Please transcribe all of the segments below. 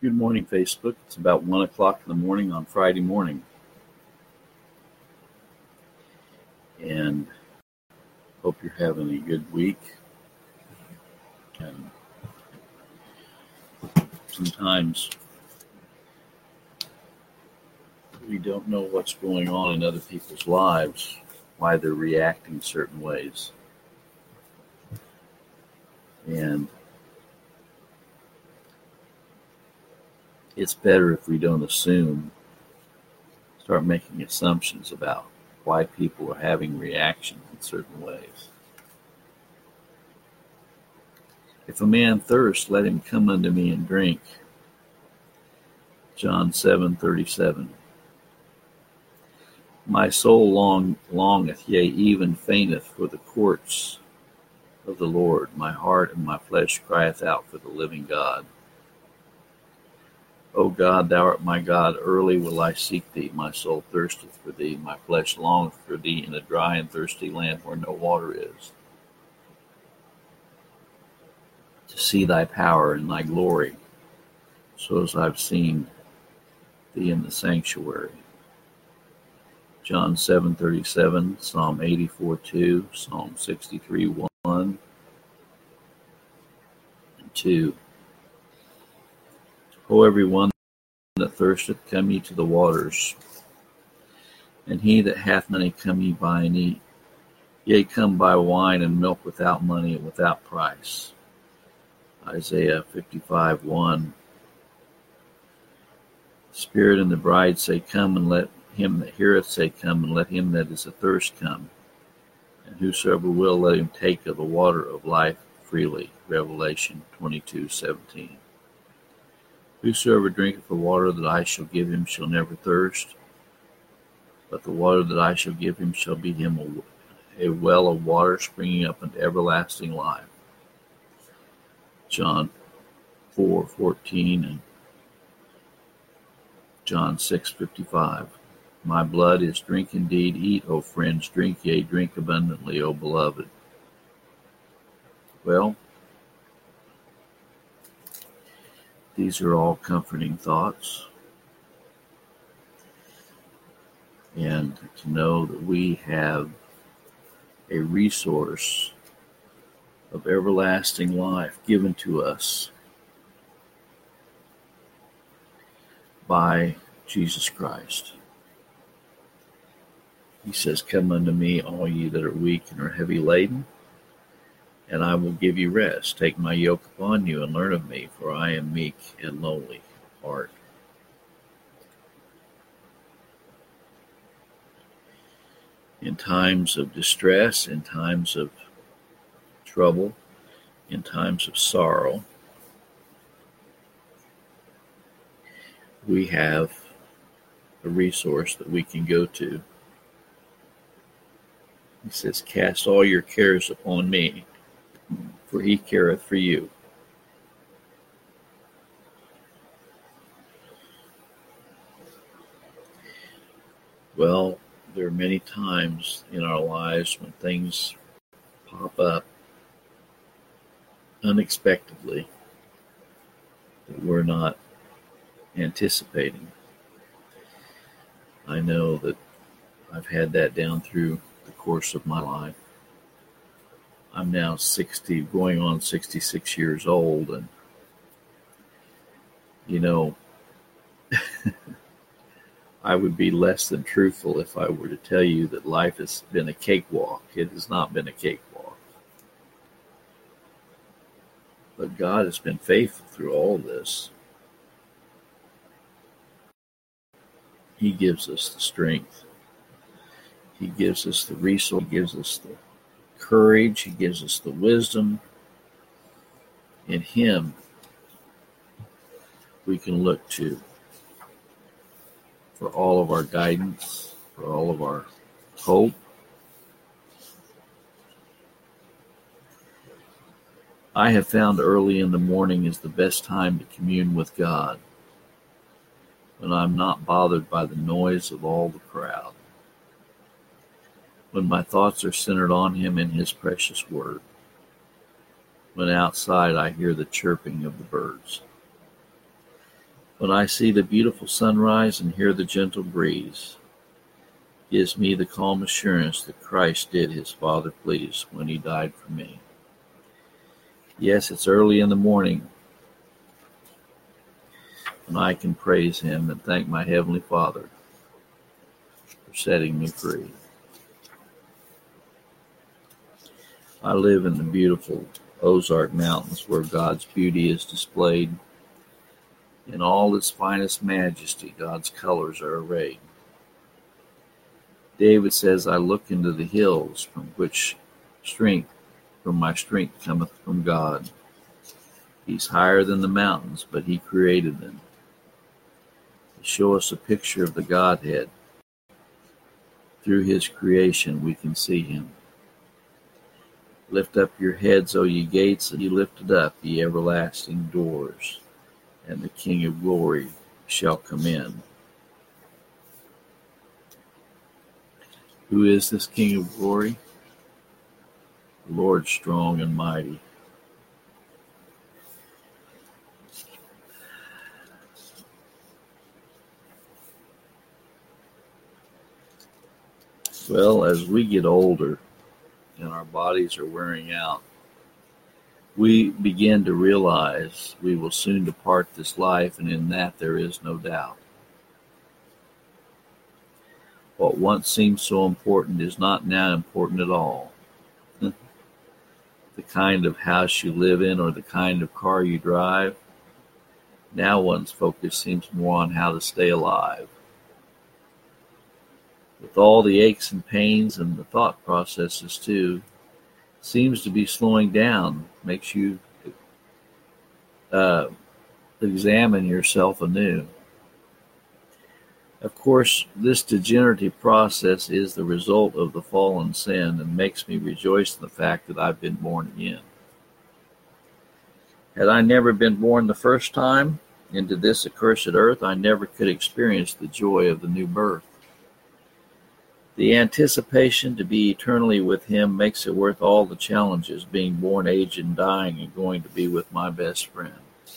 Good morning, Facebook. It's about 1 o'clock in the morning on Friday morning. And hope you're having a good week. And sometimes we don't know what's going on in other people's lives, why they're reacting certain ways. And it's better if we don't start making assumptions about why people are having reactions in certain ways. If a man thirst, let him come unto me and drink. John 7:37. My soul longeth, yea, even fainteth for the courts of the Lord. My heart and my flesh crieth out for the living God. O God, thou art my God, early will I seek thee. My soul thirsteth for thee, my flesh longeth for thee in a dry and thirsty land where no water is, to see thy power and thy glory, so as I've seen thee in the sanctuary. John 7:37, Psalm 84:2, Psalm 63:1 and 2. O everyone that thirsteth, come ye to the waters, and he that hath money, come ye buy and eat. Yea, come buy wine and milk without money and without price. Isaiah 55:1. The Spirit and the bride say, come, and let him that heareth say, come, and let him that is athirst come. And whosoever will, let him take of the water of life freely. Revelation 22:17. Whosoever drinketh the water that I shall give him shall never thirst, but the water that I shall give him shall be him a well of water springing up into everlasting life. John 4:14 and John 6:55. My blood is drink indeed. Eat, O friends, drink, yea, drink abundantly, O beloved. Well, these are all comforting thoughts. And to know that we have a resource of everlasting life given to us by Jesus Christ. He says, come unto me, all ye that are weak and are heavy laden, and I will give you rest. Take my yoke upon you and learn of me, for I am meek and lowly of heart. In times of distress, in times of trouble, in times of sorrow, we have a resource that we can go to. He says, cast all your cares upon me, for he careth for you. Well, there are many times in our lives when things pop up unexpectedly that we're not anticipating. I know that I've had that down through the course of my life. I'm now 60, going on 66 years old, and I would be less than truthful if I were to tell you that life has been a cakewalk. It has not been a cakewalk. But God has been faithful through all of this. He gives us the strength. He gives us the resource. He gives us the courage. He gives us the wisdom. In Him, we can look to for all of our guidance, for all of our hope. I have found early in the morning is the best time to commune with God, when I'm not bothered by the noise of all the crowd, when my thoughts are centered on Him and His precious word, when outside I hear the chirping of the birds. When I see the beautiful sunrise and hear the gentle breeze, gives me the calm assurance that Christ did his Father please when he died for me. Yes, it's early in the morning, and I can praise him and thank my Heavenly Father for setting me free. I live in the beautiful Ozark Mountains where God's beauty is displayed. In all its finest majesty, God's colors are arrayed. David says, I look into the hills from my strength cometh from God. He's higher than the mountains, but he created them. To show us a picture of the Godhead. Through his creation we can see him. Lift up your heads, O ye gates, and ye lifted up, ye everlasting doors, and the King of glory shall come in. Who is this King of glory? The Lord strong and mighty. Well, as we get older and our bodies are wearing out, we begin to realize we will soon depart this life, and in that there is no doubt. What once seemed so important is not now important at all. The kind of house you live in or the kind of car you drive, now one's focus seems more on how to stay alive. With all the aches and pains and the thought processes too, seems to be slowing down, makes you examine yourself anew. Of course, this degenerative process is the result of the fallen sin and makes me rejoice in the fact that I've been born again. Had I never been born the first time into this accursed earth, I never could experience the joy of the new birth. The anticipation to be eternally with him makes it worth all the challenges, being born, aged, and dying, and going to be with my best friend.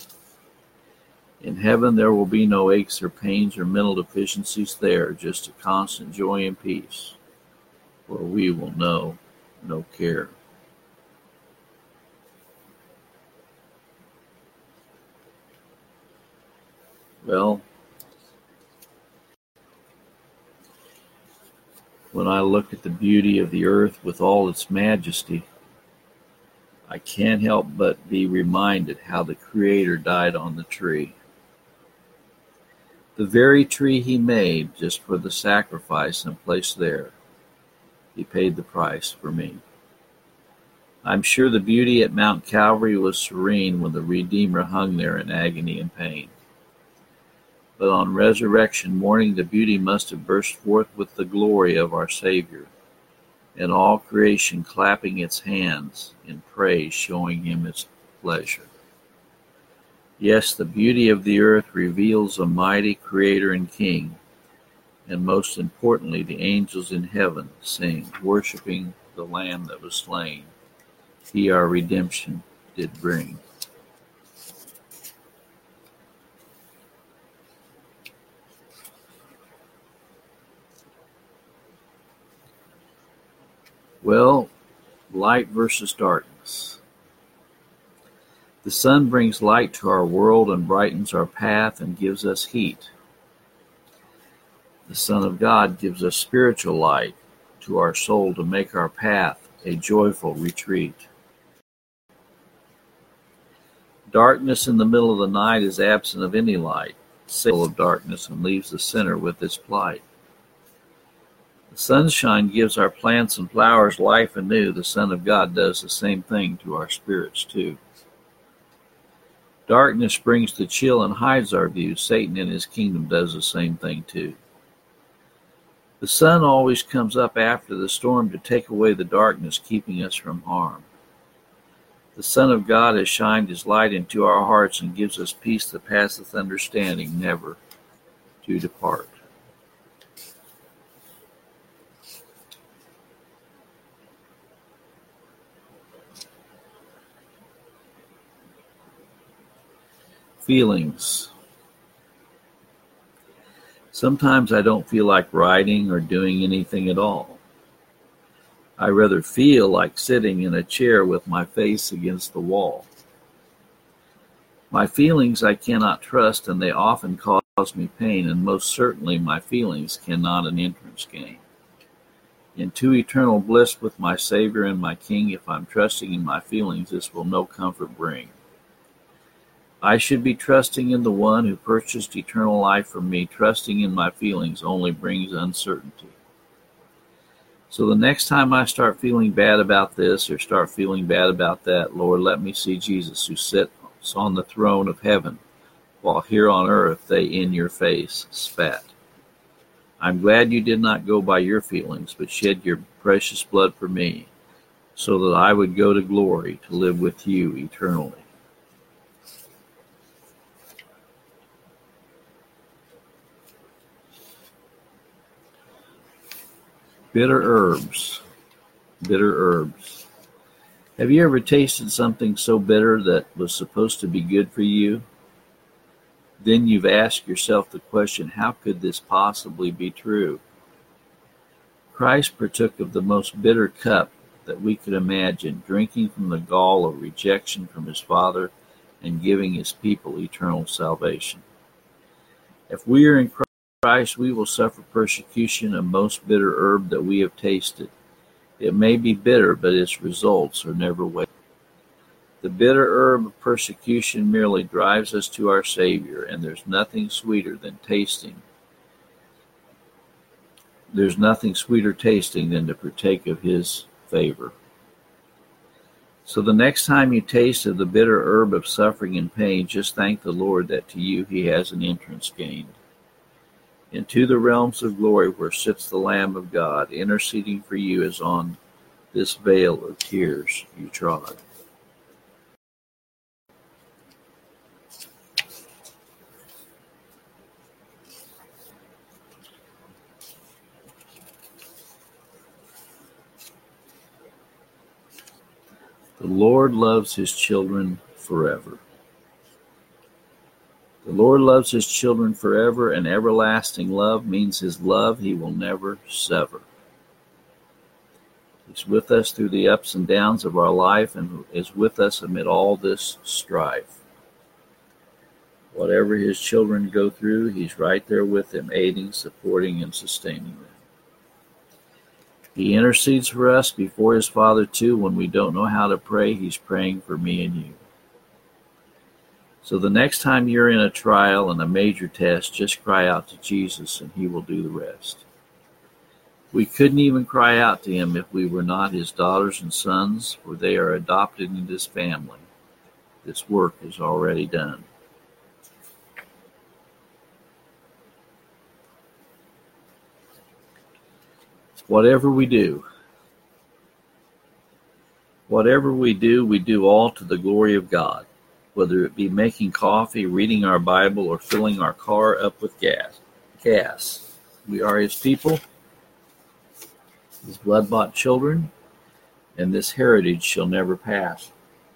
In heaven there will be no aches or pains or mental deficiencies there, just a constant joy and peace, where we will know no care. Well, when I look at the beauty of the earth with all its majesty, I can't help but be reminded how the Creator died on the tree. The very tree he made just for the sacrifice and placed there. He paid the price for me. I'm sure the beauty at Mount Calvary was serene when the Redeemer hung there in agony and pain. But on resurrection morning, the beauty must have burst forth with the glory of our Savior, and all creation clapping its hands in praise, showing him its pleasure. Yes, the beauty of the earth reveals a mighty Creator and King, and most importantly, the angels in heaven sing, worshiping the Lamb that was slain. He our redemption did bring. Well, light versus darkness. The sun brings light to our world and brightens our path and gives us heat. The Son of God gives us spiritual light to our soul to make our path a joyful retreat. Darkness in the middle of the night is absent of any light, full of darkness, and leaves the sinner with its plight. The sunshine gives our plants and flowers life anew. The Son of God does the same thing to our spirits too. Darkness brings the chill and hides our view. Satan in his kingdom does the same thing too. The sun always comes up after the storm to take away the darkness, keeping us from harm. The Son of God has shined his light into our hearts and gives us peace that passeth understanding, never to depart. Feelings. Sometimes I don't feel like writing or doing anything at all. I rather feel like sitting in a chair with my face against the wall. My feelings I cannot trust, and they often cause me pain, and most certainly my feelings cannot an entrance gain into eternal bliss with my Savior and my King. If I'm trusting in my feelings, this will no comfort bring. I should be trusting in the one who purchased eternal life for me. Trusting in my feelings only brings uncertainty. So the next time I start feeling bad about this or start feeling bad about that, Lord, let me see Jesus who sits on the throne of heaven, while here on earth they in your face spat. I'm glad you did not go by your feelings, but shed your precious blood for me, so that I would go to glory to live with you eternally. Bitter herbs. Bitter herbs. Have you ever tasted something so bitter that was supposed to be good for you? Then you've asked yourself the question, how could this possibly be true? Christ partook of the most bitter cup that we could imagine, drinking from the gall of rejection from his Father and giving his people eternal salvation. If we are in Christ, we will suffer persecution, a most bitter herb that we have tasted. It may be bitter, but its results are never wasted. The bitter herb of persecution merely drives us to our Savior, and there's nothing sweeter tasting than to partake of his favor. So the next time you taste of the bitter herb of suffering and pain, just thank the Lord that to you he has an entrance gained into the realms of glory where sits the Lamb of God, interceding for you as on this vale of tears you trod. The Lord loves his children forever. The Lord loves his children forever, and everlasting love means his love he will never sever. He's with us through the ups and downs of our life and is with us amid all this strife. Whatever his children go through, he's right there with them, aiding, supporting, and sustaining them. He intercedes for us before his Father, too. When we don't know how to pray, he's praying for me and you. So the next time you're in a trial and a major test, just cry out to Jesus and he will do the rest. We couldn't even cry out to him if we were not his daughters and sons, for they are adopted into his family. This work is already done. Whatever we do, we do all to the glory of God, whether it be making coffee, reading our Bible, or filling our car up with gas. We are his people, his blood-bought children, and this heritage shall never pass.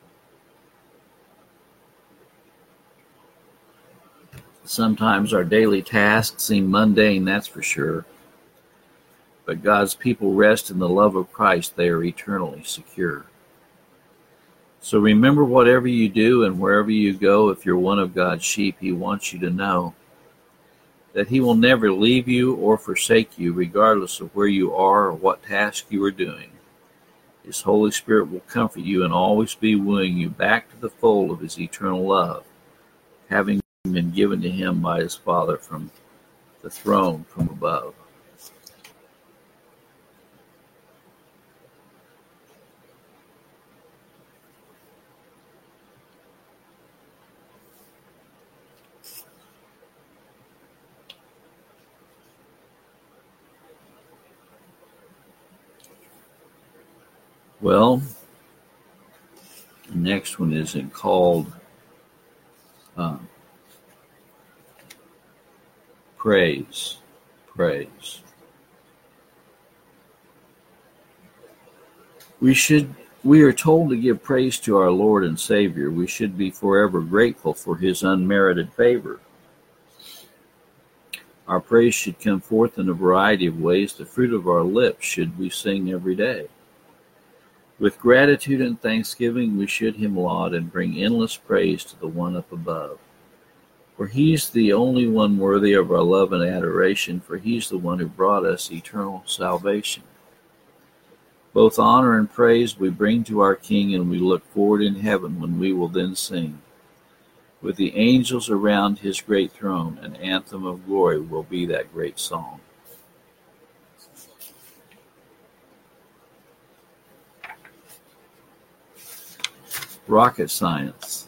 Sometimes our daily tasks seem mundane, that's for sure. But God's people rest in the love of Christ. They are eternally secure. So remember, whatever you do and wherever you go, if you're one of God's sheep, he wants you to know that he will never leave you or forsake you, regardless of where you are or what task you are doing. His Holy Spirit will comfort you and always be wooing you back to the fold of his eternal love, having been given to him by his Father from the throne from above. Well, the next one is called praise. Praise. We are told to give praise to our Lord and Savior. We should be forever grateful for his unmerited favor. Our praise should come forth in a variety of ways. The fruit of our lips should we sing every day. With gratitude and thanksgiving we should him laud and bring endless praise to the one up above. For he's the only one worthy of our love and adoration, for he's the one who brought us eternal salvation. Both honor and praise we bring to our King, and we look forward in heaven when we will then sing. With the angels around his great throne, an anthem of glory will be that great song. Rocket science.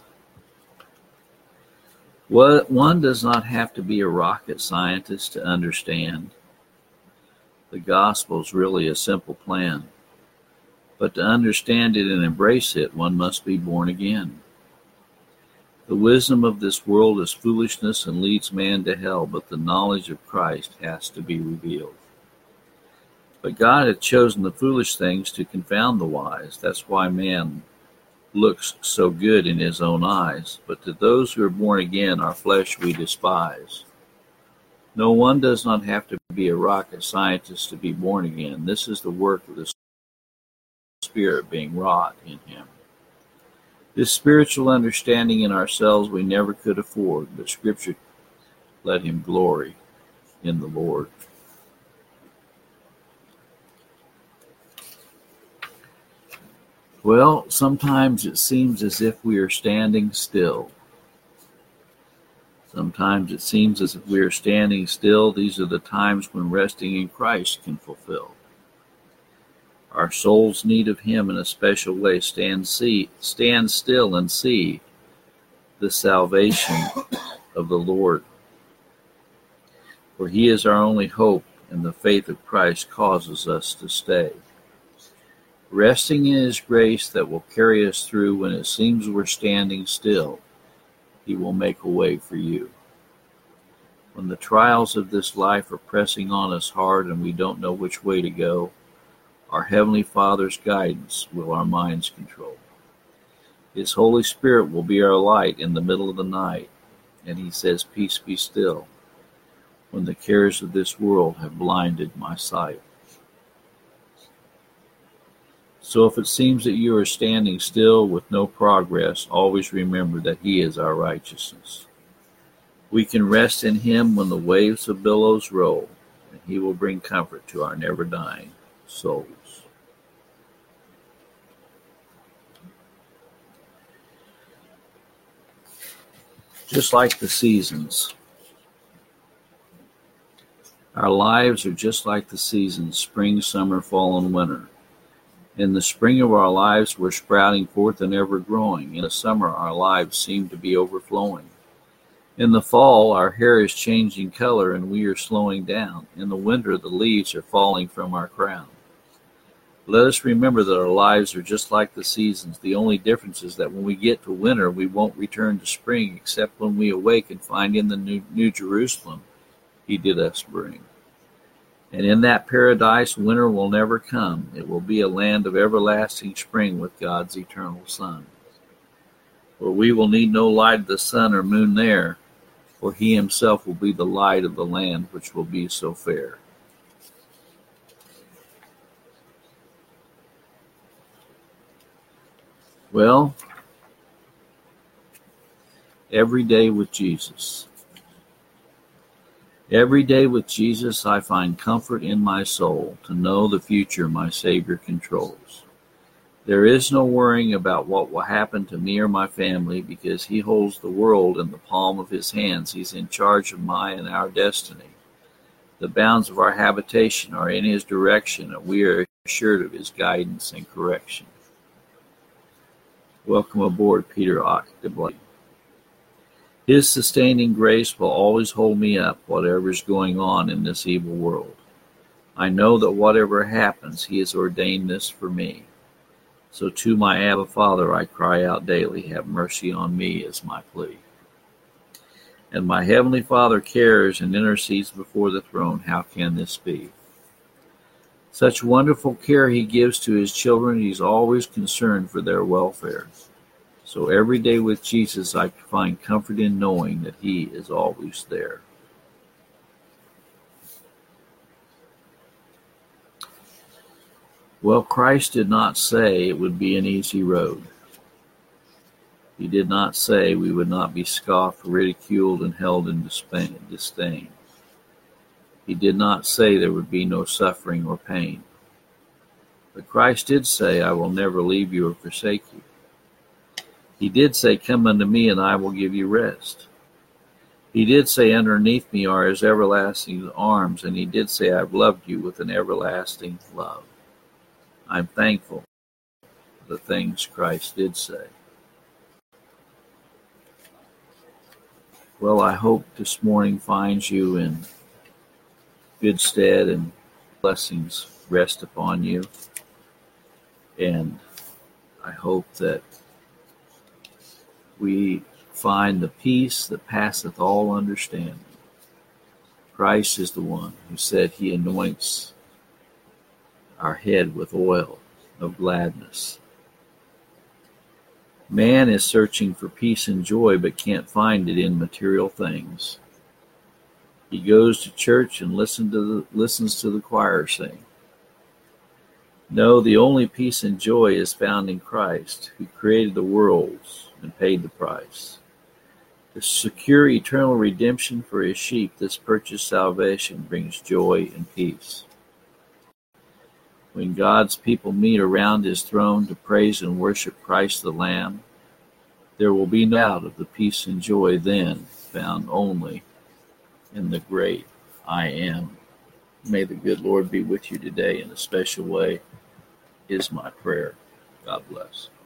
One does not have to be a rocket scientist to understand. The gospel is really a simple plan. But to understand it and embrace it, one must be born again. The wisdom of this world is foolishness and leads man to hell, but the knowledge of Christ has to be revealed. But God had chosen the foolish things to confound the wise. That's why man looks so good in his own eyes. But to those who are born again, our flesh we despise. No, one does not have to be a rocket scientist to be born again. This is the work of the Spirit being wrought in him. This spiritual understanding in ourselves we never could afford, but Scripture let him glory in the Lord. Well, sometimes it seems as if we are standing still. Sometimes it seems as if we are standing still. These are the times when resting in Christ can fulfill. Our soul's need of him in a special way. Stand still and see the salvation of the Lord. For he is our only hope, and the faith of Christ causes us to stay. Resting in his grace that will carry us through when it seems we're standing still, he will make a way for you. When the trials of this life are pressing on us hard and we don't know which way to go, our Heavenly Father's guidance will our minds control. His Holy Spirit will be our light in the middle of the night, and he says, "Peace be still," when the cares of this world have blinded my sight. So if it seems that you are standing still with no progress, always remember that he is our righteousness. We can rest in him when the waves of billows roll, and he will bring comfort to our never-dying souls. Just like the seasons. Our lives are just like the seasons, spring, summer, fall, and winter. In the spring of our lives, we're sprouting forth and ever growing. In the summer, our lives seem to be overflowing. In the fall, our hair is changing color and we are slowing down. In the winter, the leaves are falling from our crown. Let us remember that our lives are just like the seasons. The only difference is that when we get to winter, we won't return to spring, except when we awake and find in the New Jerusalem he did us bring. And in that paradise, winter will never come. It will be a land of everlasting spring with God's eternal sun. For we will need no light of the sun or moon there, for he himself will be the light of the land which will be so fair. Well, every day with Jesus. Every day with Jesus I find comfort in my soul to know the future my Savior controls. There is no worrying about what will happen to me or my family because he holds the world in the palm of his hands. He's in charge of my and our destiny. The bounds of our habitation are in his direction, and we are assured of his guidance and correction. Welcome aboard, Peter Octablade. His sustaining grace will always hold me up, whatever is going on in this evil world. I know that whatever happens, he has ordained this for me. So to my Abba Father I cry out daily, have mercy on me is my plea. And my Heavenly Father cares and intercedes before the throne. How can this be? Such wonderful care he gives to his children. He's always concerned for their welfare. So every day with Jesus, I find comfort in knowing that he is always there. Well, Christ did not say it would be an easy road. He did not say we would not be scoffed, ridiculed, and held in disdain. He did not say there would be no suffering or pain. But Christ did say, I will never leave you or forsake you. He did say, come unto me and I will give you rest. He did say, underneath me are his everlasting arms, and he did say, I've loved you with an everlasting love. I'm thankful for the things Christ did say. Well, I hope this morning finds you in good stead and blessings rest upon you. And I hope that we find the peace that passeth all understanding. Christ is the one who said he anoints our head with oil of gladness. Man is searching for peace and joy but can't find it in material things. He goes to church and listens to the choir sing. No, the only peace and joy is found in Christ, who created the worlds and paid the price. To secure eternal redemption for his sheep, this purchased salvation brings joy and peace. When God's people meet around his throne to praise and worship Christ the Lamb, there will be no doubt of the peace and joy then found only in the great I Am. May the good Lord be with you today in a special way, is my prayer. God bless.